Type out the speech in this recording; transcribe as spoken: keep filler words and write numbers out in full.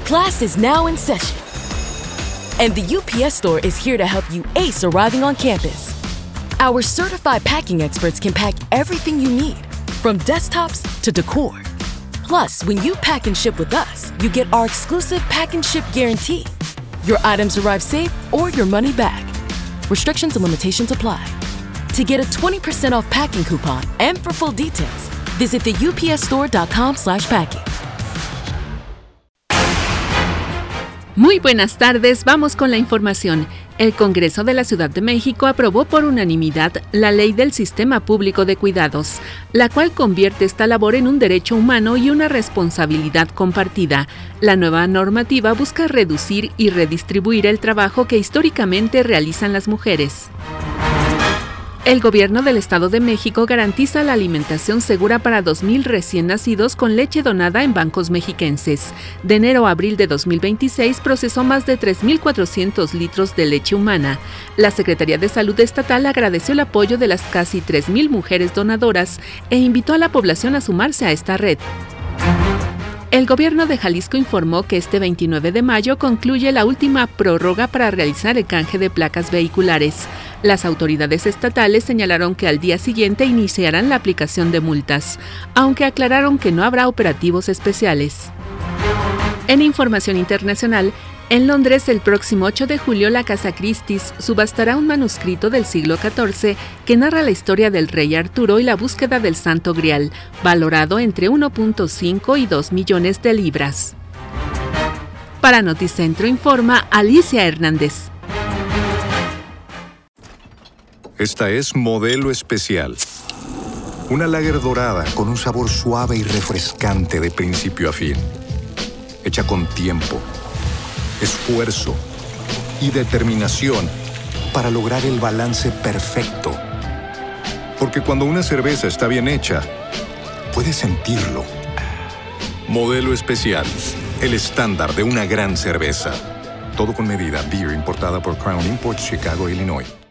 Class is now in session. And the U P S Store is here to help you ace arriving on campus. Our certified packing experts can pack everything you need, from desktops to decor. Plus, when you pack and ship with us, you get our exclusive pack and ship guarantee. Your items arrive safe or your money back. Restrictions and limitations apply. To get a twenty percent off packing coupon and for full details, visit the U P S store dot com slash packing. Muy buenas tardes, vamos con la información. El Congreso de la Ciudad de México aprobó por unanimidad la Ley del Sistema Público de Cuidados, la cual convierte esta labor en un derecho humano y una responsabilidad compartida. La nueva normativa busca reducir y redistribuir el trabajo que históricamente realizan las mujeres. El Gobierno del Estado de México garantiza la alimentación segura para dos mil recién nacidos con leche donada en bancos mexiquenses. De enero a abril de dos mil veintiséis procesó más de tres mil cuatrocientos litros de leche humana. La Secretaría de Salud Estatal agradeció el apoyo de las casi tres mil mujeres donadoras e invitó a la población a sumarse a esta red. El gobierno de Jalisco informó que este veintinueve de mayo concluye la última prórroga para realizar el canje de placas vehiculares. Las autoridades estatales señalaron que al día siguiente iniciarán la aplicación de multas, aunque aclararon que no habrá operativos especiales. En información internacional, en Londres, el próximo ocho de julio, la Casa Christie's subastará un manuscrito del siglo catorce que narra la historia del rey Arturo y la búsqueda del Santo Grial, valorado entre uno punto cinco y dos millones de libras. Para Noticentro informa Alicia Hernández. Esta es Modelo Especial. Una lager dorada con un sabor suave y refrescante de principio a fin. Hecha con tiempo, esfuerzo y determinación para lograr el balance perfecto. Porque cuando una cerveza está bien hecha, puedes sentirlo. Modelo Especial, el estándar de una gran cerveza. Todo con medida. Beer importada por Crown Imports, Chicago, Illinois.